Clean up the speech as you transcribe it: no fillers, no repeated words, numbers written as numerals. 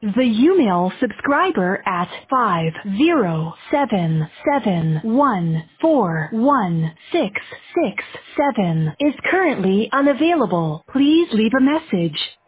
The Umail subscriber at 50771416667 is currently unavailable. Please leave a message.